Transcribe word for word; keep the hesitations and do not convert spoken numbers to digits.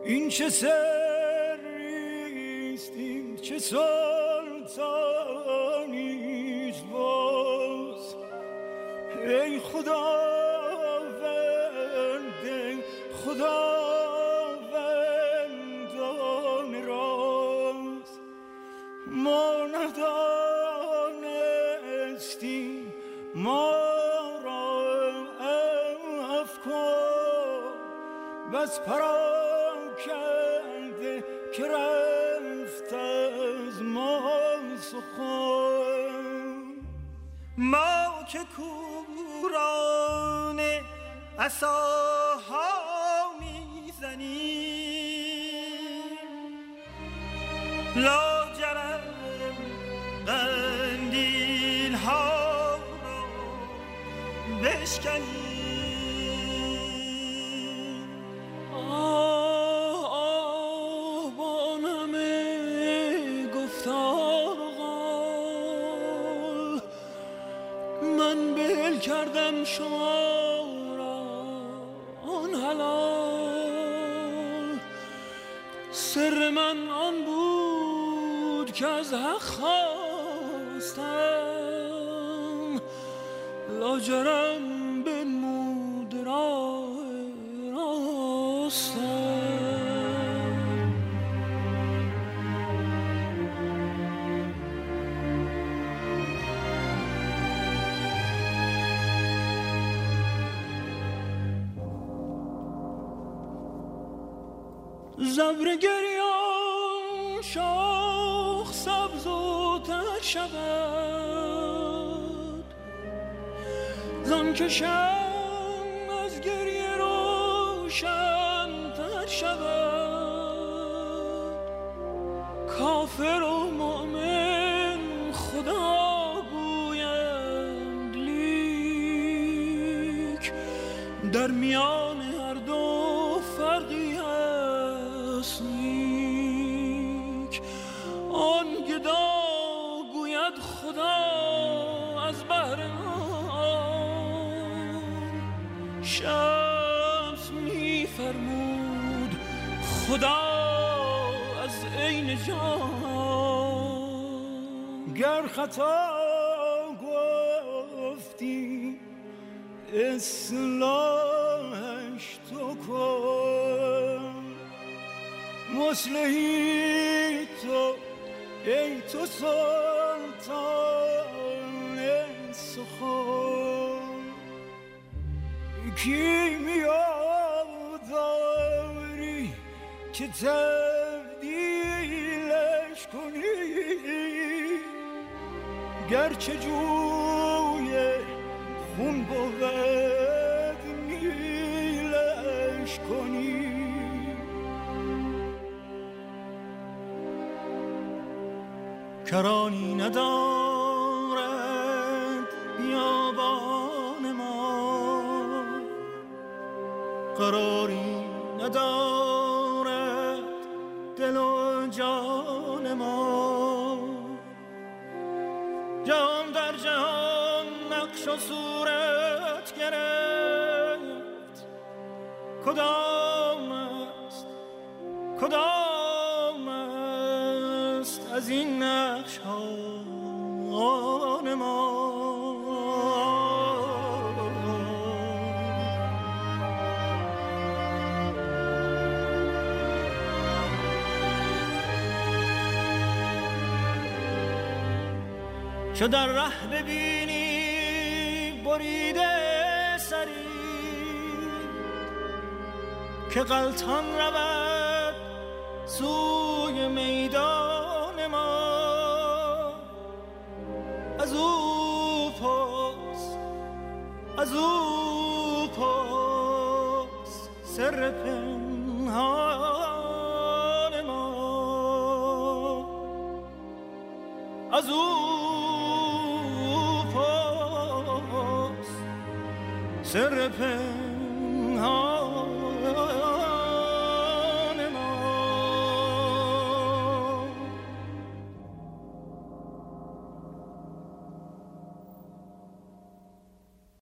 این چه سریست، این چه سلطانیست باز. ای خداوند، ای خداوندان راز، ما ندانستیم ما را افکار بس پراکنده که رفت از ما سخن. ما که کوران عصاها میزنیم، لاجرم قندیل ها را بشکنیم. آه آه با همه گفتار و قال، من بل کردم شما را آن حلال. سر من آن بود که از حق خواستم، لاجرم بنمود راه راستم. زبر گریان شاخ سبز و تر شود، زان که شم از گریه روشن تر شود. کافر و مؤمن خدا گویند، لیک در میان هر دو فرقی هست نیک. آن گدا گوید خدا از بهر آن، شمس میفرمود خدا از عین جان. گر خطا گفتی اصلاحش تو کن، مصلحی تو ای تو سلطان سخن. کی میاداری که تبدیلش کنی، گرچه جوی خون بود میلش کنی. کرانی ندارد بیابان ما، قراری ندارد دل و جان ما. جهان در جهان نقش و صورت گرفت، کدام است کدام است از این نقش ها آن ما. چو در ره ببینی بریده سری، که غلطان رود سوی میدان ما. از او پاس از او پاس سر پنهان ما. از او سر پنهان